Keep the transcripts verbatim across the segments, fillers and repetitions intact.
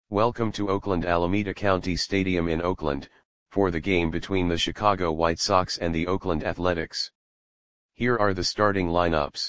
Welcome to Oakland Alameda County Stadium in Oakland, for the game between the Chicago White Sox and the Oakland Athletics. Here are the starting lineups.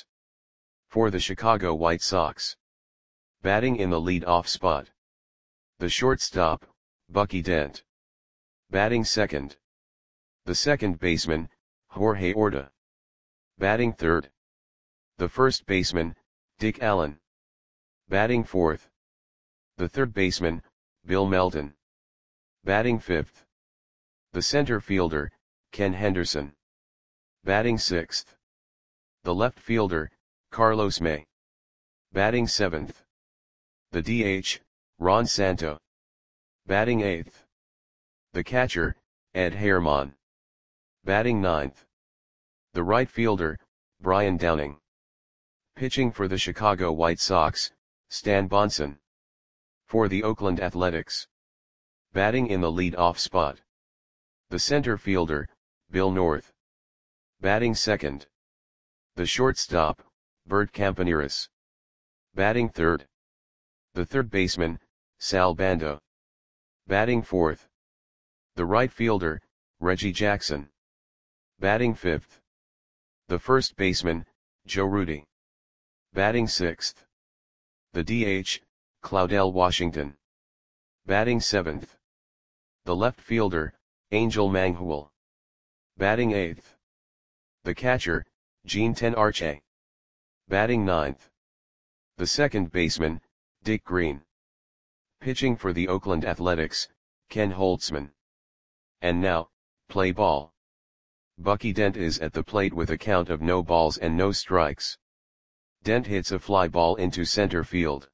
For the Chicago White Sox. Batting in the lead-off spot. The shortstop, Bucky Dent. Batting second. The second baseman, Jorge Orta. Batting third. The first baseman, Dick Allen. Batting fourth. The third baseman, Bill Melton. Batting fifth. The center fielder, Ken Henderson. Batting sixth. The left fielder, Carlos May. Batting seventh. The D H, Ron Santo. Batting eighth. The catcher, Ed Herman. Batting ninth. The right fielder, Brian Downing. Pitching for the Chicago White Sox, Stan Bronson. For the Oakland Athletics. Batting in the lead-off spot. The center fielder, Bill North. Batting second. The shortstop, Bert Campaneris. Batting third. The third baseman, Sal Bando. Batting fourth. The right fielder, Reggie Jackson. Batting fifth. The first baseman, Joe Rudi. Batting sixth. The D H, Claudell Washington. Batting seventh. The left fielder, Angel Manghul. Batting eighth. The catcher, Gene Tenarche. Batting ninth. The second baseman, Dick Green. Pitching for the Oakland Athletics, Ken Holtzman. And now, play ball. Bucky Dent is at the plate with a count of no balls and no strikes. Dent hits a fly ball into center field.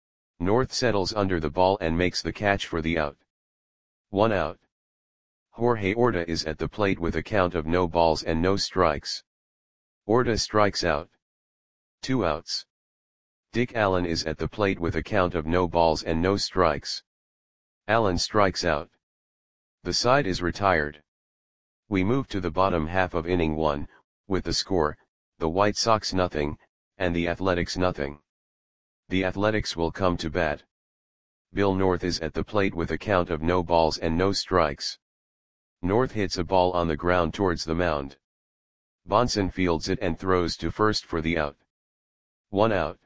North settles under the ball and makes the catch for the out. One out. Jorge Orta is at the plate with a count of no balls and no strikes. Orta strikes out. Two outs. Dick Allen is at the plate with a count of no balls and no strikes. Allen strikes out. The side is retired. We move to the bottom half of inning one, with the score, the White Sox nothing, and the Athletics nothing. The Athletics will come to bat. Bill North is at the plate with a count of no balls and no strikes. North hits a ball on the ground towards the mound. Bronson fields it and throws to first for the out. One out.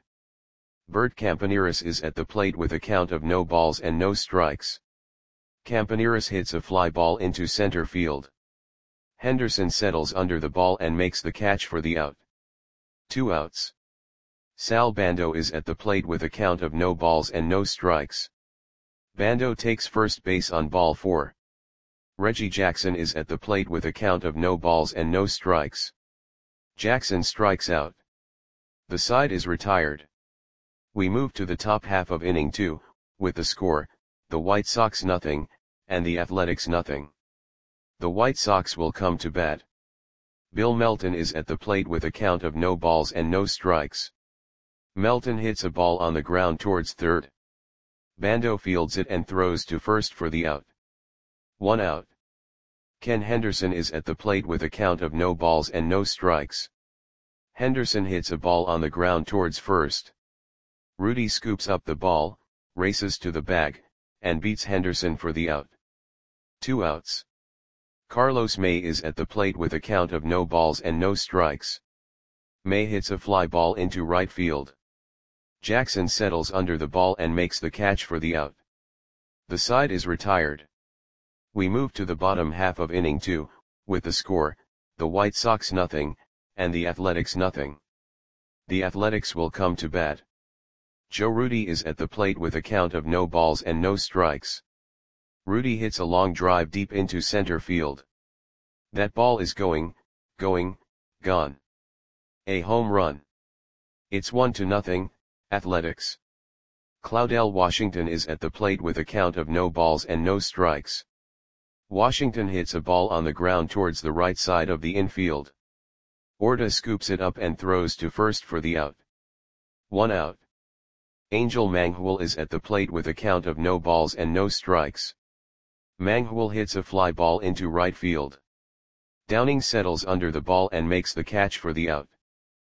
Bert Campaneris is at the plate with a count of no balls and no strikes. Campaneris hits a fly ball into center field. Henderson settles under the ball and makes the catch for the out. Two outs. Sal Bando is at the plate with a count of no balls and no strikes. Bando takes first base on ball four. Reggie Jackson is at the plate with a count of no balls and no strikes. Jackson strikes out. The side is retired. We move to the top half of inning two, with the score, the White Sox nothing, and the Athletics nothing. The White Sox will come to bat. Bill Melton is at the plate with a count of no balls and no strikes. Melton hits a ball on the ground towards third. Bando fields it and throws to first for the out. One out. Ken Henderson is at the plate with a count of no balls and no strikes. Henderson hits a ball on the ground towards first. Rudi scoops up the ball, races to the bag, and beats Henderson for the out. Two outs. Carlos May is at the plate with a count of no balls and no strikes. May hits a fly ball into right field. Jackson settles under the ball and makes the catch for the out. The side is retired. We move to the bottom half of inning two, with the score, the White Sox nothing, and the Athletics nothing. The Athletics will come to bat. Joe Rudi is at the plate with a count of no balls and no strikes. Rudi hits a long drive deep into center field. That ball is going, going, gone. A home run. It's one to nothing, Athletics. Claudell Washington is at the plate with a count of no balls and no strikes. Washington hits a ball on the ground towards the right side of the infield. Orta scoops it up and throws to first for the out. One out. Angel Manghul is at the plate with a count of no balls and no strikes. Manghul hits a fly ball into right field. Downing settles under the ball and makes the catch for the out.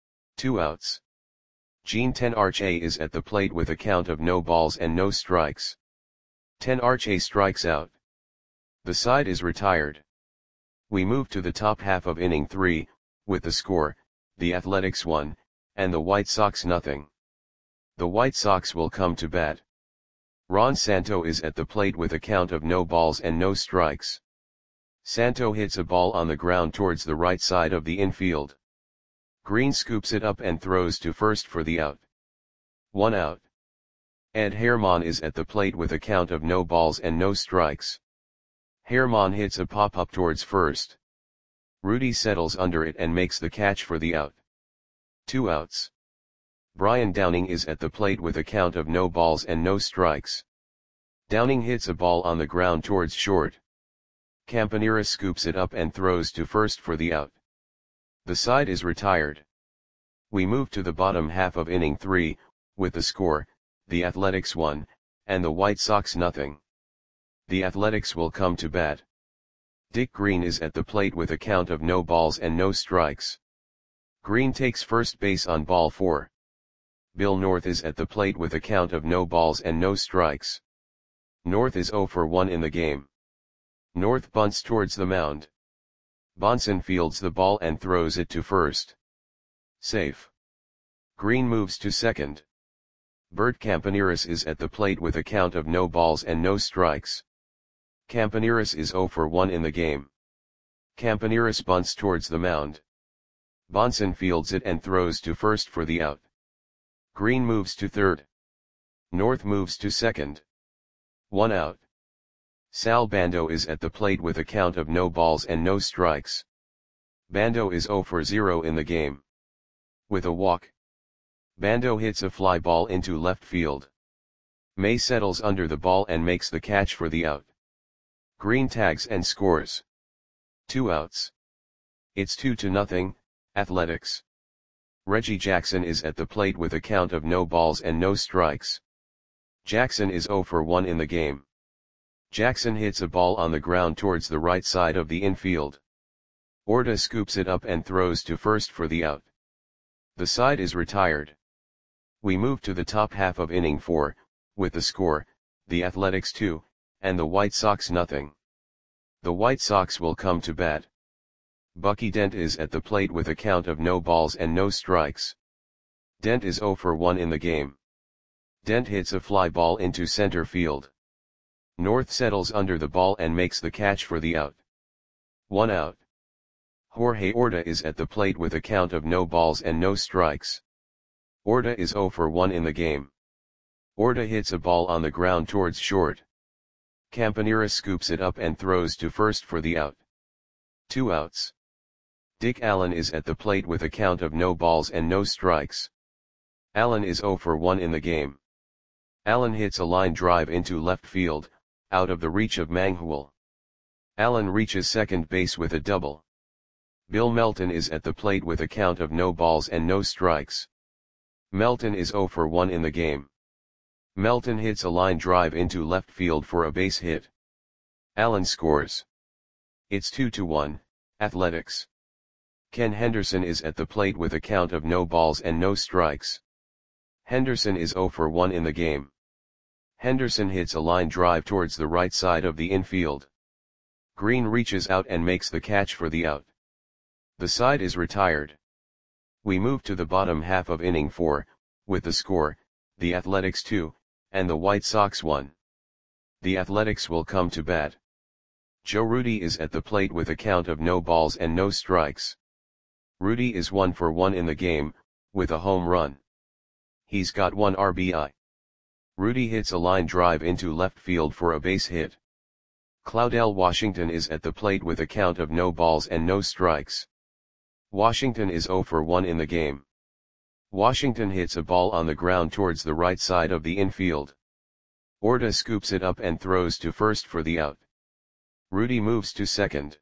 Two outs. Gene Tenarche is at the plate with a count of no balls and no strikes. ten Arche strikes out. The side is retired. We move to the top half of inning three, with the score, the Athletics one, and the White Sox nothing. The White Sox will come to bat. Ron Santo is at the plate with a count of no balls and no strikes. Santo hits a ball on the ground towards the right side of the infield. Green scoops it up and throws to first for the out. One out. Ed Herman is at the plate with a count of no balls and no strikes. Herman hits a pop-up towards first. Rudy settles under it and makes the catch for the out. Two outs. Brian Downing is at the plate with a count of no balls and no strikes. Downing hits a ball on the ground towards short. Campanera scoops it up and throws to first for the out. The side is retired. We move to the bottom half of inning three, with the score, the Athletics one, and the White Sox nothing. The Athletics will come to bat. Dick Green is at the plate with a count of no balls and no strikes. Green takes first base on ball four. Bill North is at the plate with a count of no balls and no strikes. North is oh for one in the game. North bunts towards the mound. Bonson fields the ball and throws it to first. Safe. Green moves to second. Bert Campaneris is at the plate with a count of no balls and no strikes. Campaneris is oh for one in the game. Campaneris bunts towards the mound. Bonson fields it and throws to first for the out. Green moves to third. North moves to second. One out. Sal Bando is at the plate with a count of no balls and no strikes. Bando is oh for zero in the game. With a walk, Bando hits a fly ball into left field. May settles under the ball and makes the catch for the out. Green tags and scores. Two outs. It's two to nothing, Athletics. Reggie Jackson is at the plate with a count of no balls and no strikes. Jackson is oh for one in the game. Jackson hits a ball on the ground towards the right side of the infield. Orta scoops it up and throws to first for the out. The side is retired. We move to the top half of inning four, with the score, the Athletics two, and the White Sox nothing. The White Sox will come to bat. Bucky Dent is at the plate with a count of no balls and no strikes. Dent is oh for one in the game. Dent hits a fly ball into center field. North settles under the ball and makes the catch for the out. One out. Jorge Orta is at the plate with a count of no balls and no strikes. Orta is oh for one in the game. Orta hits a ball on the ground towards short. Campanera scoops it up and throws to first for the out. Two outs. Dick Allen is at the plate with a count of no balls and no strikes. Allen is oh for one in the game. Allen hits a line drive into left field, out of the reach of Manghul. Allen reaches second base with a double. Bill Melton is at the plate with a count of no balls and no strikes. Melton is oh for one in the game. Melton hits a line drive into left field for a base hit. Allen scores. It's two to one, Athletics. Ken Henderson is at the plate with a count of no balls and no strikes. Henderson is oh for one in the game. Henderson hits a line drive towards the right side of the infield. Green reaches out and makes the catch for the out. The side is retired. We move to the bottom half of inning four, with the score, the Athletics two, and the White Sox one. The Athletics will come to bat. Joe Rudy is at the plate with a count of no balls and no strikes. Rudy is one for one in the game, with a home run. He's got one R B I. Rudy hits a line drive into left field for a base hit. Claudell Washington is at the plate with a count of no balls and no strikes. Washington is oh for one in the game. Washington hits a ball on the ground towards the right side of the infield. Orta scoops it up and throws to first for the out. Rudy moves to second.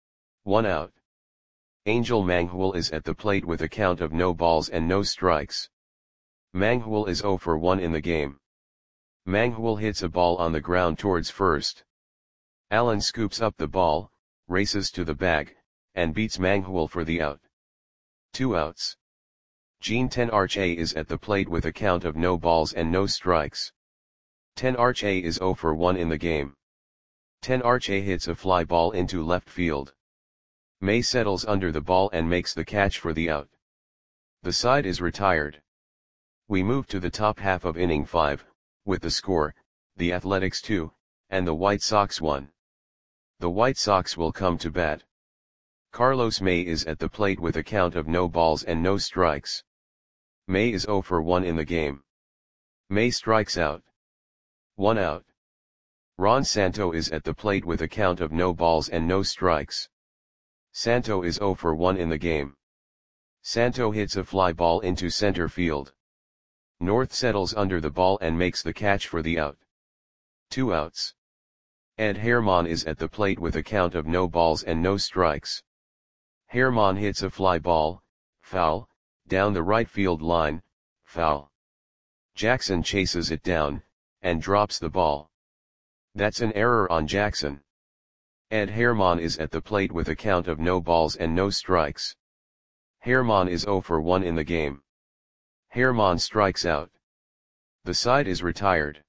One out. Angel Manghul is at the plate with a count of no balls and no strikes. Manghul is oh for one in the game. Manghul hits a ball on the ground towards first. Allen scoops up the ball, races to the bag, and beats Manghul for the out. Two outs. Gene ten Arche is at the plate with a count of no balls and no strikes. ten Arch A is zero for one in the game. ten Arch A hits a fly ball into left field. May settles under the ball and makes the catch for the out. The side is retired. We move to the top half of inning five, with the score, the Athletics two, and the White Sox one. The White Sox will come to bat. Carlos May is at the plate with a count of no balls and no strikes. May is zero for one in the game. May strikes out. One out. Ron Santo is at the plate with a count of no balls and no strikes. Santo is zero for one in the game. Santo hits a fly ball into center field. North settles under the ball and makes the catch for the out. Two outs. Ed Herman is at the plate with a count of no balls and no strikes. Herman hits a fly ball, foul, down the right field line, foul. Jackson chases it down, and drops the ball. That's an error on Jackson. Ed Herman is at the plate with a count of no balls and no strikes. Herman is zero for one in the game. Herman strikes out. The side is retired.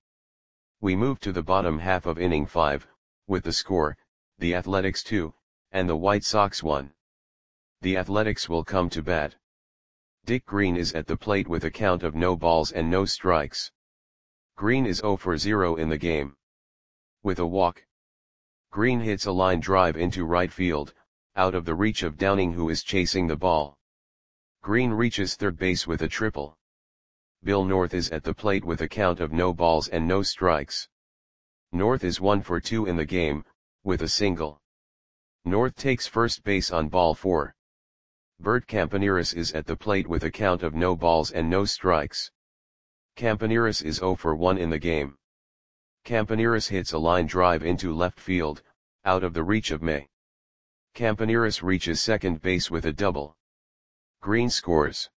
We move to the bottom half of inning five, with the score, the Athletics two, and the White Sox one. The Athletics will come to bat. Dick Green is at the plate with a count of no balls and no strikes. Green is zero for zero in the game. With a walk. Green hits a line drive into right field, out of the reach of Downing, who is chasing the ball. Green reaches third base with a triple. Bill North is at the plate with a count of no balls and no strikes. North is one for two in the game, with a single. North takes first base on ball four. Bert Campaneris is at the plate with a count of no balls and no strikes. Campaneris is zero for one in the game. Campaneris hits a line drive into left field, out of the reach of May. Campaneris reaches second base with a double. Green scores.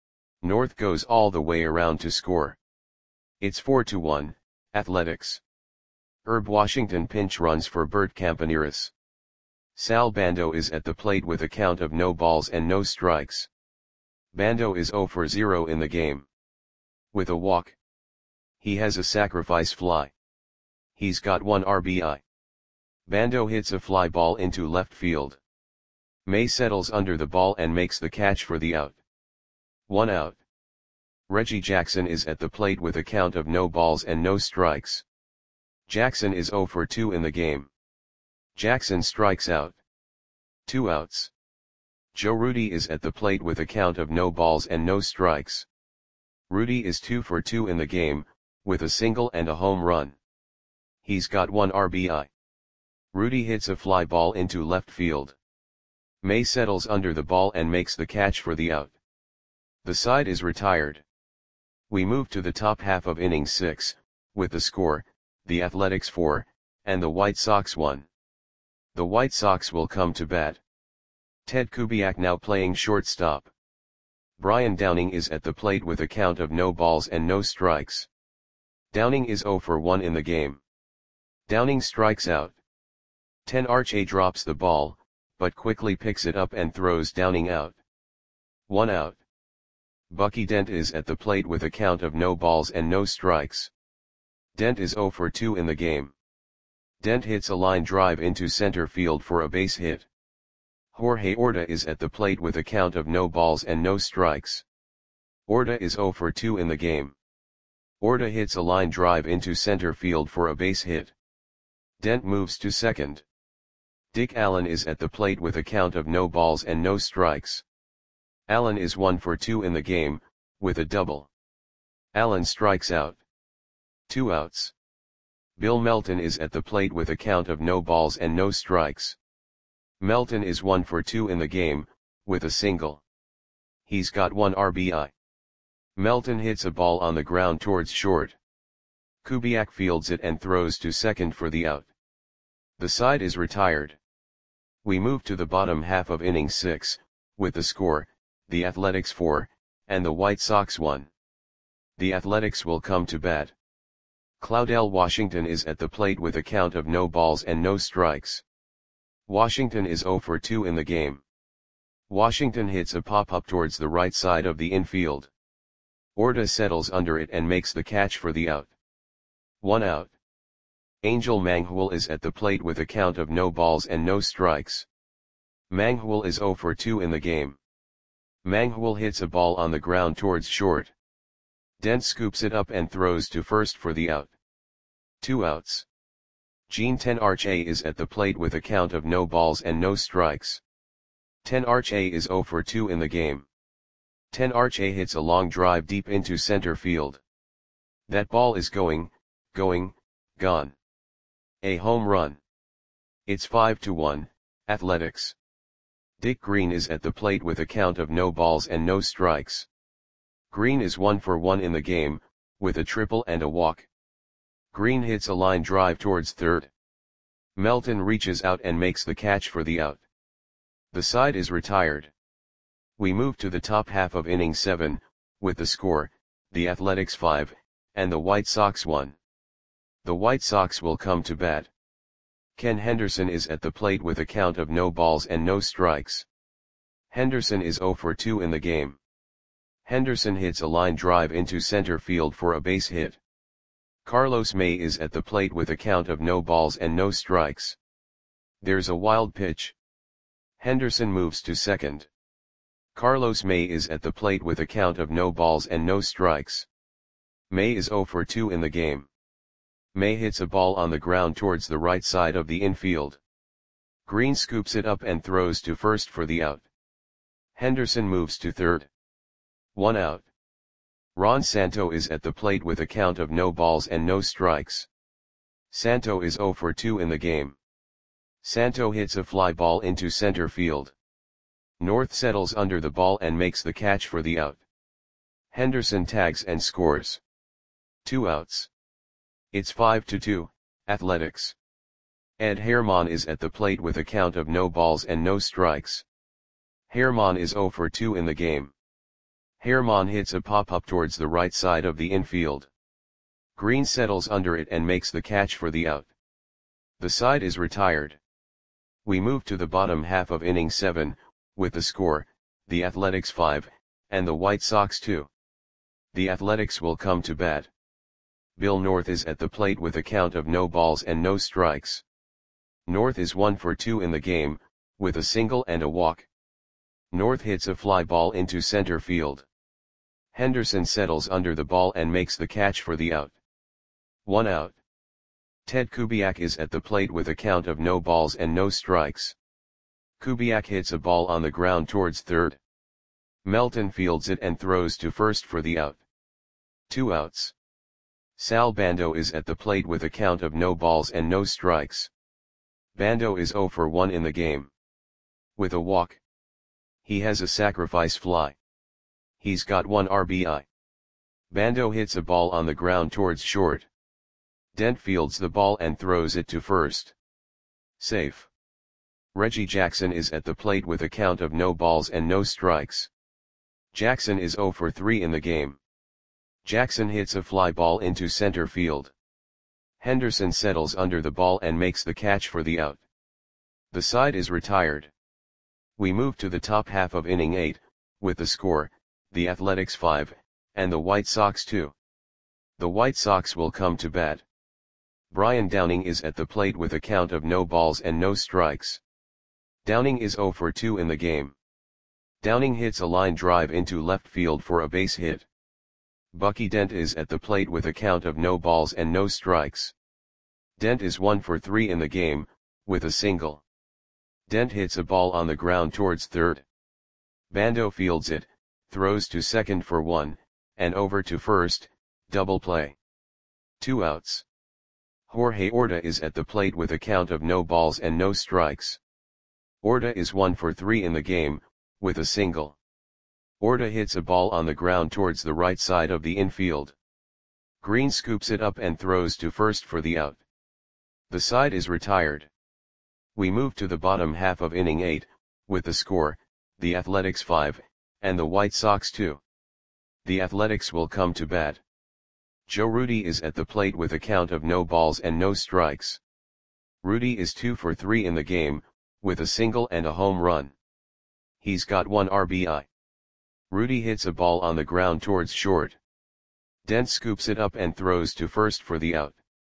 North goes all the way around to score. It's four to one, Athletics. Herb Washington pinch runs for Bert Campaneris. Sal Bando is at the plate with a count of no balls and no strikes. Bando is zero for zero in the game. With a walk. He has a sacrifice fly. He's got one R B I. Bando hits a fly ball into left field. May settles under the ball and makes the catch for the out. One out. Reggie Jackson is at the plate with a count of no balls and no strikes. Jackson is zero for two in the game. Jackson strikes out. Two outs. Joe Rudy is at the plate with a count of no balls and no strikes. Rudy is two for two in the game, with a single and a home run. He's got one R B I. Rudy hits a fly ball into left field. May settles under the ball and makes the catch for the out. The side is retired. We move to the top half of inning six, with the score, the Athletics four, and the White Sox one. The White Sox will come to bat. Ted Kubiak now playing shortstop. Brian Downing is at the plate with a count of no balls and no strikes. Downing is zero for one in the game. Downing strikes out. ten Arch A drops the ball, but quickly picks it up and throws Downing out. One out. Bucky Dent is at the plate with a count of no balls and no strikes. Dent is zero for two in the game. Dent hits a line drive into center field for a base hit. Jorge Orta is at the plate with a count of no balls and no strikes. Orta is zero for two in the game. Orta hits a line drive into center field for a base hit. Dent moves to second. Dick Allen is at the plate with a count of no balls and no strikes. Allen is one for two in the game, with a double. Allen strikes out. Two outs. Bill Melton is at the plate with a count of no balls and no strikes. Melton is one for two in the game, with a single. He's got one R B I. Melton hits a ball on the ground towards short. Kubiak fields it and throws to second for the out. The side is retired. We move to the bottom half of inning six, with the score, the Athletics four, and the White Sox one. The Athletics will come to bat. Claudel Washington is at the plate with a count of no balls and no strikes. Washington is zero for two in the game. Washington hits a pop-up towards the right side of the infield. Orta settles under it and makes the catch for the out. One out. Angel Manghwal is at the plate with a count of no balls and no strikes. Manghwal is zero for two in the game. Manghwal hits a ball on the ground towards short. Dent scoops it up and throws to first for the out. Two outs. Jean Tenarche is at the plate with a count of no balls and no strikes. Tenarche is zero for two in the game. Tenarche hits a long drive deep into center field. That ball is going, going, gone. A home run. It's five to one, Athletics. Dick Green is at the plate with a count of no balls and no strikes. Green is one for one in the game, with a triple and a walk. Green hits a line drive towards third. Melton reaches out and makes the catch for the out. The side is retired. We move to the top half of inning seven, with the score, the Athletics five, and the White Sox one. The White Sox will come to bat. Ken Henderson is at the plate with a count of no balls and no strikes. Henderson is zero for two in the game. Henderson hits a line drive into center field for a base hit. Carlos May is at the plate with a count of no balls and no strikes. There's a wild pitch. Henderson moves to second. Carlos May is at the plate with a count of no balls and no strikes. May is zero for two in the game. May hits a ball on the ground towards the right side of the infield. Green scoops it up and throws to first for the out. Henderson moves to third. One out. Ron Santo is at the plate with a count of no balls and no strikes. Santo is zero for two in the game. Santo hits a fly ball into center field. North settles under the ball and makes the catch for the out. Henderson tags and scores. Two outs. It's five to two, Athletics. Ed Herman is at the plate with a count of no balls and no strikes. Herman is zero for two in the game. Herman hits a pop-up towards the right side of the infield. Green settles under it and makes the catch for the out. The side is retired. We move to the bottom half of inning seven, with the score, the Athletics five, and the White Sox two. The Athletics will come to bat. Bill North is at the plate with a count of no balls and no strikes. North is one for two in the game, with a single and a walk. North hits a fly ball into center field. Henderson settles under the ball and makes the catch for the out. One out. Ted Kubiak is at the plate with a count of no balls and no strikes. Kubiak hits a ball on the ground towards third. Melton fields it and throws to first for the out. Two outs. Sal Bando is at the plate with a count of no balls and no strikes. Bando is zero for one in the game. With a walk. He has a sacrifice fly. He's got one R B I. Bando hits a ball on the ground towards short. Dent fields the ball and throws it to first. Safe. Reggie Jackson is at the plate with a count of no balls and no strikes. Jackson is zero for three in the game. Jackson hits a fly ball into center field. Henderson settles under the ball and makes the catch for the out. The side is retired. We move to the top half of inning eight, with the score, the Athletics five, and the White Sox two. The White Sox will come to bat. Brian Downing is at the plate with a count of no balls and no strikes. Downing is zero for two in the game. Downing hits a line drive into left field for a base hit. Bucky Dent is at the plate with a count of no balls and no strikes. Dent is one for three in the game, with a single. Dent hits a ball on the ground towards third. Bando fields it, throws to second for one, and over to first, double play. Two outs. Jorge Orta is at the plate with a count of no balls and no strikes. Orta is one for three in the game, with a single. Orta hits a ball on the ground towards the right side of the infield. Green scoops it up and throws to first for the out. The side is retired. We move to the bottom half of inning eight, with the score, the Athletics five, and the White Sox two. The Athletics will come to bat. Joe Rudy is at the plate with a count of no balls and no strikes. Rudy is two for three in the game, with a single and a home run. He's got one R B I. Rudy hits a ball on the ground towards short. Dent scoops it up and throws to first for the out.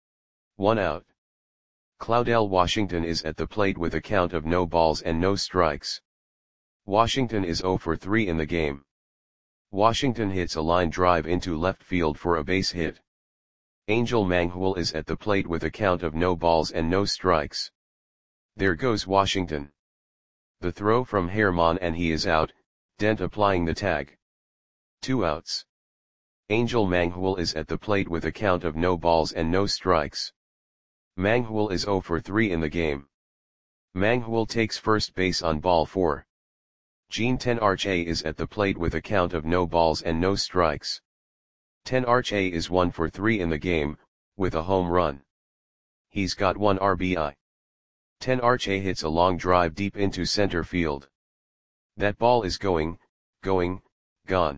one out. Claudell Washington is at the plate with a count of no balls and no strikes. Washington is zero for three in the game. Washington hits a line drive into left field for a base hit. Angel Manghul is at the plate with a count of no balls and no strikes. There goes Washington. The throw from Herman and he is out, Dent applying the tag. Two outs. Angel Manghul is at the plate with a count of no balls and no strikes. Manghul is zero for three in the game. Manghul takes first base on ball four. Jean Tenarche is at the plate with a count of no balls and no strikes. Tenarche is one for three in the game, with a home run. He's got one R B I. Tenarche hits a long drive deep into center field. That ball is going, going, gone.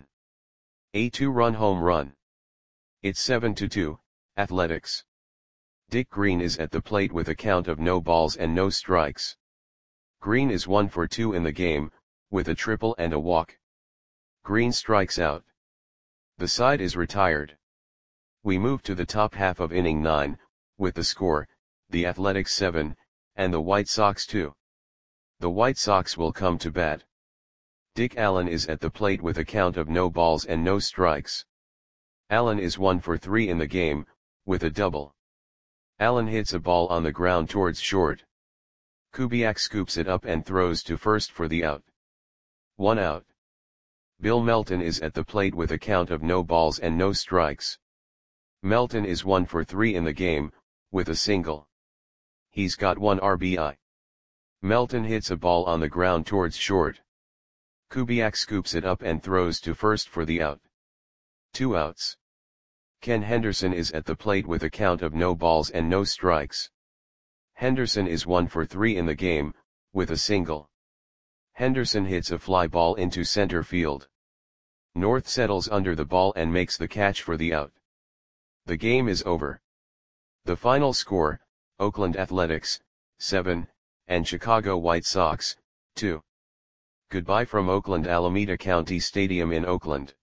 A two-run home run. It's seven to two, Athletics. Dick Green is at the plate with a count of no balls and no strikes. Green is one for two in the game, with a triple and a walk. Green strikes out. The side is retired. We move to the top half of inning nine, with the score, the Athletics seven, and the White Sox two. The White Sox will come to bat. Dick Allen is at the plate with a count of no balls and no strikes. Allen is one for three in the game, with a double. Allen hits a ball on the ground towards short. Kubiak scoops it up and throws to first for the out. One out. Bill Melton is at the plate with a count of no balls and no strikes. Melton is one for three in the game, with a single. He's got one R B I. Melton hits a ball on the ground towards short. Kubiak scoops it up and throws to first for the out. Two outs. Ken Henderson is at the plate with a count of no balls and no strikes. Henderson is one for three in the game, with a single. Henderson hits a fly ball into center field. North settles under the ball and makes the catch for the out. The game is over. The final score, Oakland Athletics, seven, and Chicago White Sox, two. Goodbye from Oakland Alameda County Stadium in Oakland.